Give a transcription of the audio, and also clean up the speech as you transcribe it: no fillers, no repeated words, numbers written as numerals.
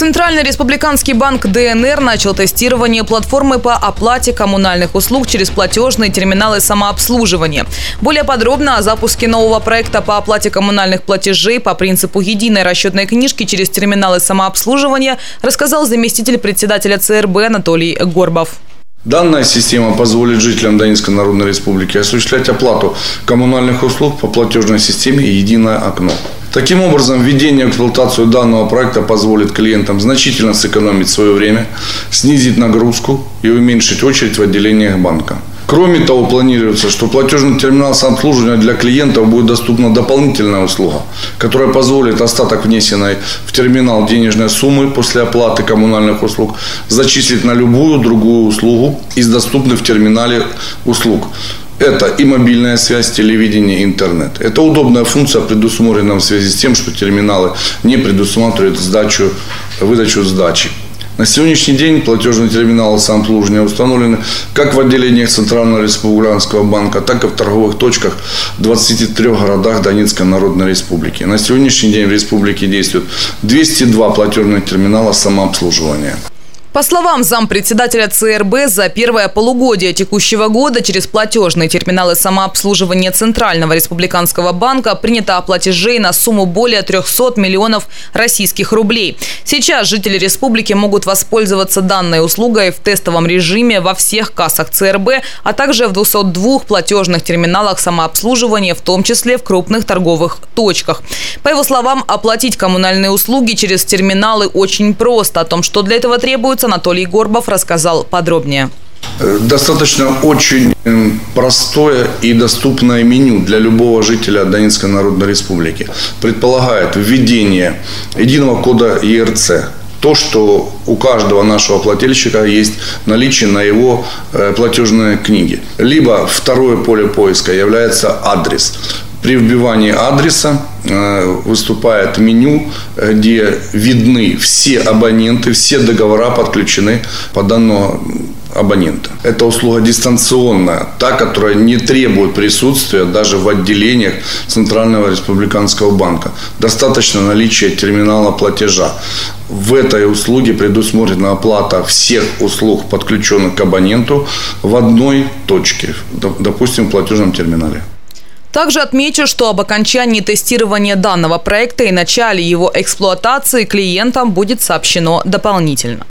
Центральный республиканский банк ДНР начал тестирование платформы по оплате коммунальных услуг через платежные терминалы самообслуживания. Более подробно о запуске нового проекта по оплате коммунальных платежей по принципу единой расчетной книжки через терминалы самообслуживания рассказал заместитель председателя ЦРБ Анатолий Горбов. Данная система позволит жителям Донецкой Народной Республики осуществлять оплату коммунальных услуг по платежной системе «Единое окно». Таким образом, введение в эксплуатацию данного проекта позволит клиентам значительно сэкономить свое время, снизить нагрузку и уменьшить очередь в отделениях банка. Кроме того, планируется, что платежный терминал самообслуживания для клиентов будет доступна дополнительная услуга, которая позволит остаток внесенной в терминал денежной суммы после оплаты коммунальных услуг зачислить на любую другую услугу из доступных в терминале услуг. Это и мобильная связь, телевидение, интернет. Это удобная функция, предусмотренная в связи с тем, что терминалы не предусматривают выдачу сдачи. На сегодняшний день платежные терминалы самообслуживания установлены как в отделениях Центрального республиканского банка, так и в торговых точках в 23 городах Донецкой Народной Республики. На сегодняшний день в республике действует 202 платежных терминала самообслуживания. По словам зампредседателя ЦРБ, за первое полугодие текущего года через платежные терминалы самообслуживания Центрального республиканского банка принято платежей на сумму более 300 миллионов российских рублей. Сейчас жители республики могут воспользоваться данной услугой в тестовом режиме во всех кассах ЦРБ, а также в 202 платежных терминалах самообслуживания, в том числе в крупных торговых точках. По его словам, оплатить коммунальные услуги через терминалы очень просто. О том, что для этого требуется, Анатолий Горбов рассказал подробнее. Достаточно очень простое и доступное меню для любого жителя Донецкой Народной Республики. Предполагает введение единого кода ЕРЦ. То, что у каждого нашего плательщика есть наличие на его платежной книге. Либо второе поле поиска является адрес. При вбивании адреса выступает меню, где видны все абоненты, все договора подключены по данному абонента. Это услуга дистанционная, та, которая не требует присутствия даже в отделениях Центрального республиканского банка. Достаточно наличия терминала платежа. В этой услуге предусмотрена оплата всех услуг, подключенных к абоненту, в одной точке, допустим, в платежном терминале. Также отмечу, что об окончании тестирования данного проекта и начале его эксплуатации клиентам будет сообщено дополнительно.